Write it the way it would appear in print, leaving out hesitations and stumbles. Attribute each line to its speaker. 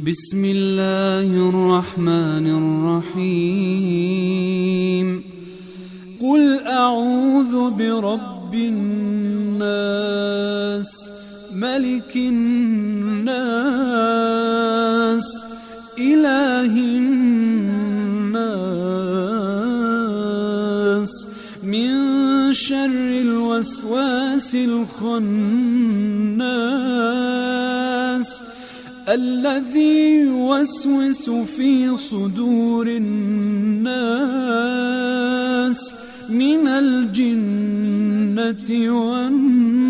Speaker 1: بسم الله الرحمن الرحيم. قل أعوذ برب الناس ملك الناس إله الناس من شر الوسواس الخناس الذي يوسوس في صدور الناس من الجنة والناس.